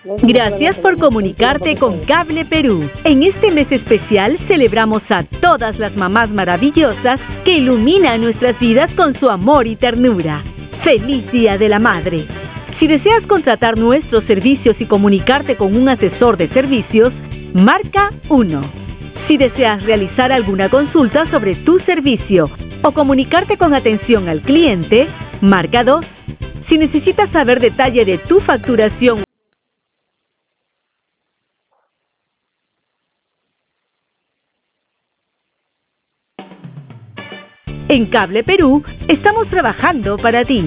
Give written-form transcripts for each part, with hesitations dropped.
Gracias por comunicarte con Cable Perú. En este mes especial celebramos a todas las mamás maravillosas que iluminan nuestras vidas con su amor y ternura. ¡Feliz Día de la Madre! Si deseas contratar nuestros servicios y comunicarte con un asesor de servicios, marca 1. Si deseas realizar alguna consulta sobre tu servicio o comunicarte con atención al cliente, marca 2. Si necesitas saber detalle de tu facturación, en Cable Perú estamos trabajando para ti.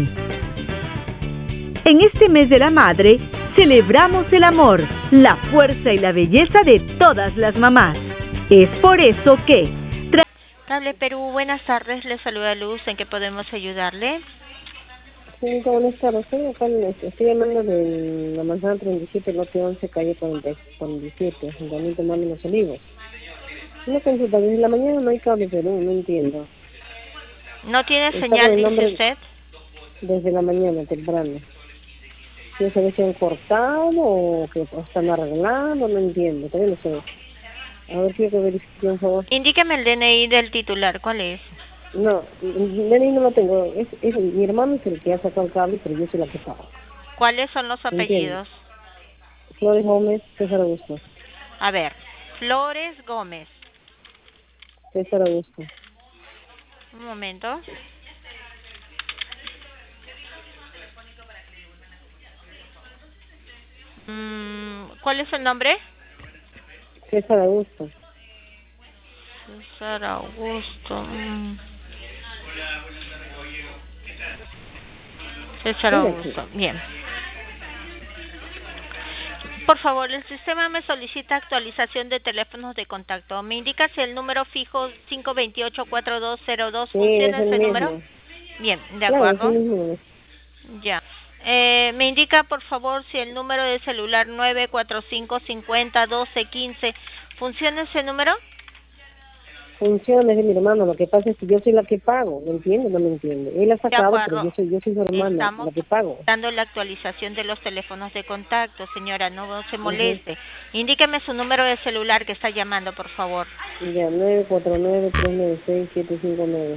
En este mes de la madre, celebramos el amor, la fuerza y la belleza de todas las mamás. Es por eso que... Cable Perú, buenas tardes, le saluda Luz, ¿en qué podemos ayudarle? Sí, buenas tardes, estoy llamando de la manzana 37, lote 11, calle 47, Ayuntamiento de Los Olivos. Una consulta, desde la mañana no hay Cable Perú, no entiendo. ¿No tiene señal, dice usted? Desde la mañana, temprano. ¿Quién sabe si han cortado o que están arreglando? No entiendo, todavía no sé. A ver si hay que verificar, por favor. Indíqueme el DNI del titular, ¿cuál es? No, el DNI no lo tengo. Mi hermano es el que ha sacado el cable, pero yo soy la que pago. ¿Cuáles son los apellidos? Flores Gómez, César Augusto. A ver, Flores Gómez. César Augusto. Un momento. ¿Cuál es el nombre? César Augusto. César Augusto. César Augusto, bien. Por favor, el sistema me solicita actualización de teléfonos de contacto. ¿Me indica si el número fijo 528-4202 funciona ese número? Bien, de acuerdo. Ya. Me indica, por favor, si el número de celular 945-50-12-15 funciona ese número. Funciona, es de mi hermano. Lo que pasa es que yo soy la que pago. ¿Me entiende? No me entiende. Él ha sacado, pero yo soy su hermana, la que pago. Estamos dando la actualización de los teléfonos de contacto, señora. No se moleste. Indíqueme su número de celular que está llamando, por favor. Ya, 949-396-759.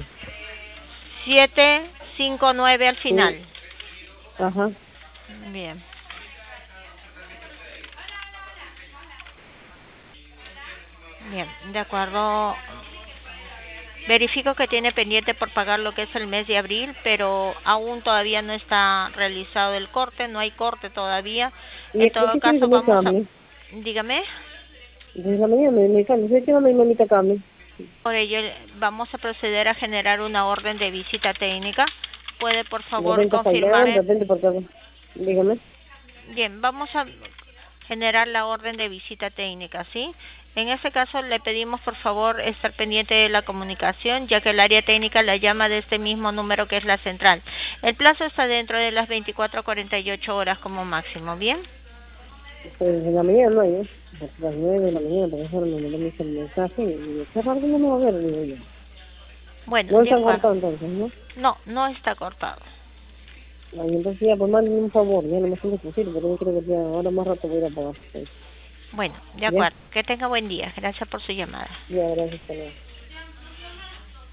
759 al final. Sí. Ajá. Bien. Bien, de acuerdo. Verifico que tiene pendiente por pagar lo que es el mes de abril, pero aún todavía no está realizado el corte, no hay corte todavía. En todo caso, vamos a... Dígame. Desde la mañana me cambio, sé que no me mamita cambio. Por ello, vamos a proceder a generar una orden de visita técnica. ¿Puede, por favor, confirmar? Dígame. Bien, vamos a generar la orden de visita técnica, ¿sí? En ese caso le pedimos por favor estar pendiente de la comunicación, ya que el área técnica la llama de este mismo número que es la central. El plazo está dentro de las 24 a 48 horas como máximo, ¿bien? Pues de la mañana no hay, a las 9 de la mañana, por eso me mandó el mensaje y qué raro que no me va a ver, digo yo. Bueno, no está cortado entonces, ¿no? No, no está cortado. Ay, entonces ya, pues mándenme un favor, ya no me siento posible, pero yo creo que ya ahora más rato voy a ir a pagar. Bueno, de acuerdo. Que tenga buen día. Gracias por su llamada. Ya, gracias.